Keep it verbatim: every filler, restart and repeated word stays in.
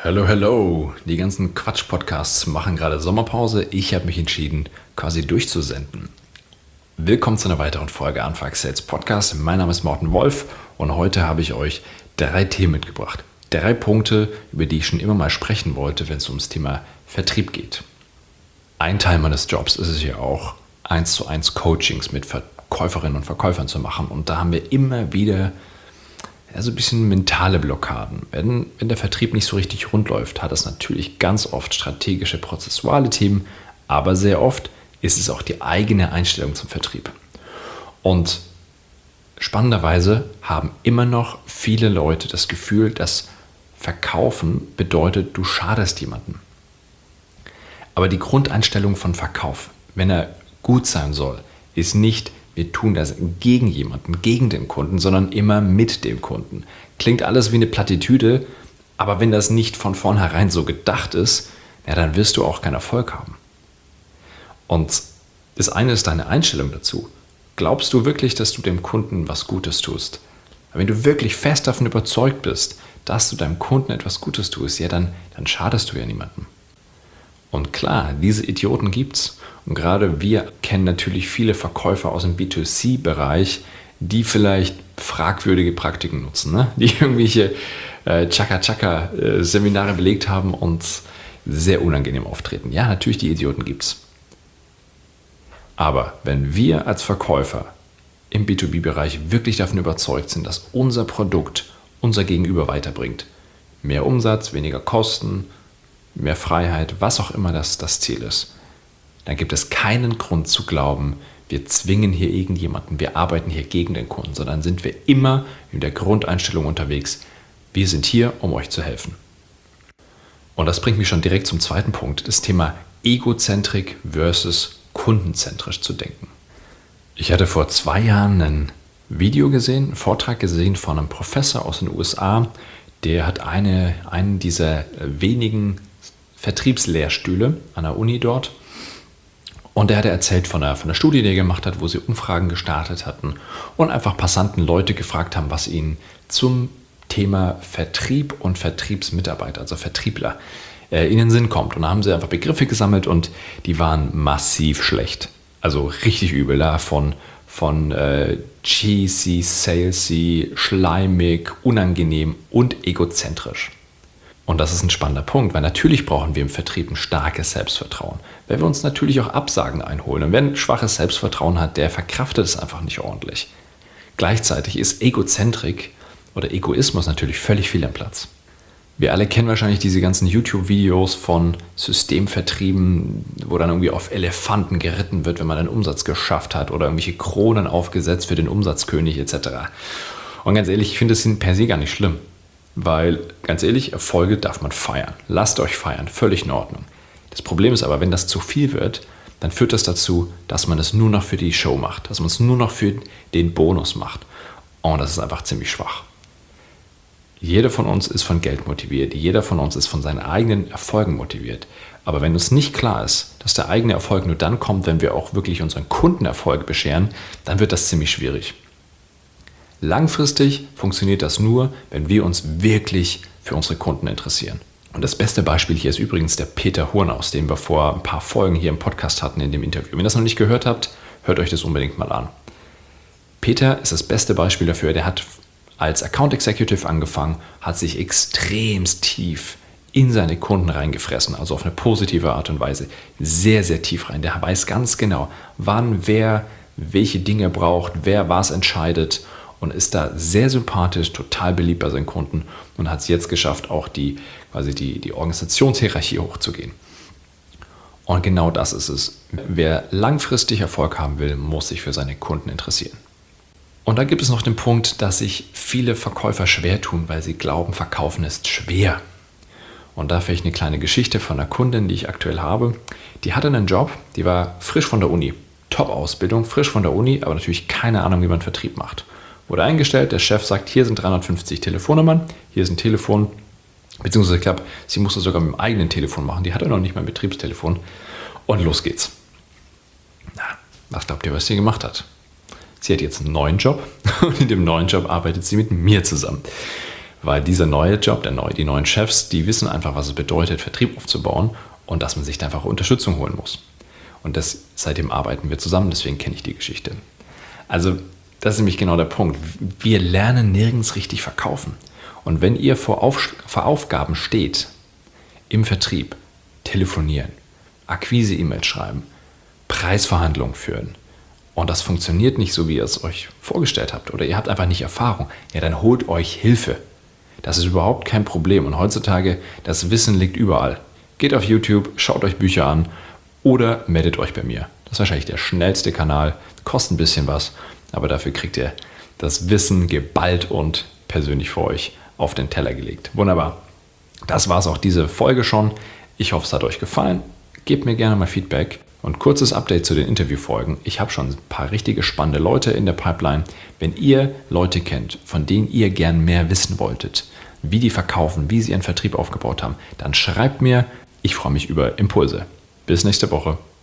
Hello, hello. Die ganzen Quatsch-Podcasts machen gerade Sommerpause. Ich habe mich entschieden, quasi durchzusenden. Willkommen zu einer weiteren Folge Anfang Sales Podcast. Mein Name ist Morten Wolf und heute habe ich euch drei Themen mitgebracht. Drei Punkte, über die ich schon immer mal sprechen wollte, wenn es ums Thema Vertrieb geht. Ein Teil meines Jobs ist es ja auch, eins zu eins Coachings mit Verkäuferinnen und Verkäufern zu machen. Und da haben wir immer wieder ja, so ein bisschen mentale Blockaden. Wenn, wenn der Vertrieb nicht so richtig rund läuft, hat es natürlich ganz oft strategische, prozessuale Themen, aber sehr oft ist es auch die eigene Einstellung zum Vertrieb. Und spannenderweise haben immer noch viele Leute das Gefühl, dass Verkaufen bedeutet, du schadest jemandem. Aber die Grundeinstellung von Verkauf, wenn er gut sein soll, ist nicht, wir tun das gegen jemanden, gegen den Kunden, sondern immer mit dem Kunden. Klingt alles wie eine Plattitüde, aber wenn das nicht von vornherein so gedacht ist, ja, dann wirst du auch keinen Erfolg haben. Und das eine ist deine Einstellung dazu. Glaubst du wirklich, dass du dem Kunden was Gutes tust? Wenn du wirklich fest davon überzeugt bist, dass du deinem Kunden etwas Gutes tust, ja, dann, dann schadest du ja niemandem. Und klar, diese Idioten gibt's. Und gerade wir kennen natürlich viele Verkäufer aus dem B zwei C-Bereich, die vielleicht fragwürdige Praktiken nutzen, ne? Die irgendwelche äh, Chaka-Chaka-Seminare belegt haben und sehr unangenehm auftreten. Ja, natürlich, die Idioten gibt's. Aber wenn wir als Verkäufer im B zwei B-Bereich wirklich davon überzeugt sind, dass unser Produkt unser Gegenüber weiterbringt, mehr Umsatz, weniger Kosten, mehr Freiheit, was auch immer das, das Ziel ist, dann gibt es keinen Grund zu glauben, wir zwingen hier irgendjemanden, wir arbeiten hier gegen den Kunden, sondern sind wir immer in der Grundeinstellung unterwegs, wir sind hier, um euch zu helfen. Und das bringt mich schon direkt zum zweiten Punkt, das Thema Egozentrik versus kundenzentrisch zu denken. Ich hatte vor zwei Jahren ein Video gesehen, einen Vortrag gesehen von einem Professor aus den U S A, der hat eine, einen dieser wenigen Vertriebslehrstühle an der Uni dort. Und er hat erzählt von einer, von einer Studie, die er gemacht hat, wo sie Umfragen gestartet hatten und einfach Passanten Leute gefragt haben, was ihnen zum Thema Vertrieb und Vertriebsmitarbeiter, also Vertriebler, äh, in den Sinn kommt. Und da haben sie einfach Begriffe gesammelt und die waren massiv schlecht. Also richtig übel, da von, von äh, cheesy, salesy, schleimig, unangenehm und egozentrisch. Und das ist ein spannender Punkt, weil natürlich brauchen wir im Vertrieb ein starkes Selbstvertrauen, weil wir uns natürlich auch Absagen einholen. Und wer ein schwaches Selbstvertrauen hat, der verkraftet es einfach nicht ordentlich. Gleichzeitig ist Egozentrik oder Egoismus natürlich völlig fehl am Platz. Wir alle kennen wahrscheinlich diese ganzen YouTube-Videos von Systemvertrieben, wo dann irgendwie auf Elefanten geritten wird, wenn man einen Umsatz geschafft hat oder irgendwelche Kronen aufgesetzt für den Umsatzkönig et cetera. Und ganz ehrlich, ich finde das per se gar nicht schlimm. Weil, ganz ehrlich, Erfolge darf man feiern. Lasst euch feiern, völlig in Ordnung. Das Problem ist aber, wenn das zu viel wird, dann führt das dazu, dass man es nur noch für die Show macht, dass man es nur noch für den Bonus macht. Und das ist einfach ziemlich schwach. Jeder von uns ist von Geld motiviert, jeder von uns ist von seinen eigenen Erfolgen motiviert. Aber wenn uns nicht klar ist, dass der eigene Erfolg nur dann kommt, wenn wir auch wirklich unseren Kunden Erfolg bescheren, dann wird das ziemlich schwierig. Langfristig funktioniert das nur, wenn wir uns wirklich für unsere Kunden interessieren. Und das beste Beispiel hier ist übrigens der Peter Hurnaus, den wir vor ein paar Folgen hier im Podcast hatten in dem Interview. Wenn ihr das noch nicht gehört habt, hört euch das unbedingt mal an. Peter ist das beste Beispiel dafür. Der hat als Account Executive angefangen, hat sich extremst tief in seine Kunden reingefressen, also auf eine positive Art und Weise. Sehr, sehr tief rein. Der weiß ganz genau, wann wer welche Dinge braucht, wer was entscheidet. Und ist da sehr sympathisch, total beliebt bei seinen Kunden und hat es jetzt geschafft, auch die, quasi die, die Organisationshierarchie hochzugehen. Und genau das ist es. Wer langfristig Erfolg haben will, muss sich für seine Kunden interessieren. Und da gibt es noch den Punkt, dass sich viele Verkäufer schwer tun, weil sie glauben, Verkaufen ist schwer. Und da vielleicht eine kleine Geschichte von einer Kundin, die ich aktuell habe. Die hatte einen Job, die war frisch von der Uni. Top-Ausbildung, frisch von der Uni, aber natürlich keine Ahnung, wie man Vertrieb macht. Wurde eingestellt, der Chef sagt, hier sind dreihundertfünfzig Telefonnummern, hier ist ein Telefon, beziehungsweise ich glaube, sie musste sogar mit dem eigenen Telefon machen, die hatte noch nicht mal ein Betriebstelefon und los geht's. Na, was glaubt ihr, was sie gemacht hat? Sie hat jetzt einen neuen Job und in dem neuen Job arbeitet sie mit mir zusammen. Weil dieser neue Job, der neue, die neuen Chefs, die wissen einfach, was es bedeutet, Vertrieb aufzubauen und dass man sich da einfach Unterstützung holen muss. Und das, seitdem arbeiten wir zusammen, deswegen kenne ich die Geschichte. Also das ist nämlich genau der Punkt. Wir lernen nirgends richtig verkaufen. Und wenn ihr vor, Auf, vor Aufgaben steht, im Vertrieb, telefonieren, Akquise-E-Mails schreiben, Preisverhandlungen führen und das funktioniert nicht so, wie ihr es euch vorgestellt habt oder ihr habt einfach nicht Erfahrung, ja, dann holt euch Hilfe. Das ist überhaupt kein Problem. Und heutzutage, das Wissen liegt überall. Geht auf YouTube, schaut euch Bücher an oder meldet euch bei mir. Das ist wahrscheinlich der schnellste Kanal, kostet ein bisschen was, aber dafür kriegt ihr das Wissen geballt und persönlich für euch auf den Teller gelegt. Wunderbar. Das war es auch diese Folge schon. Ich hoffe, es hat euch gefallen. Gebt mir gerne mal Feedback. Und kurzes Update zu den Interviewfolgen. Ich habe schon ein paar richtige spannende Leute in der Pipeline. Wenn ihr Leute kennt, von denen ihr gern mehr wissen wolltet, wie die verkaufen, wie sie ihren Vertrieb aufgebaut haben, dann schreibt mir. Ich freue mich über Impulse. Bis nächste Woche.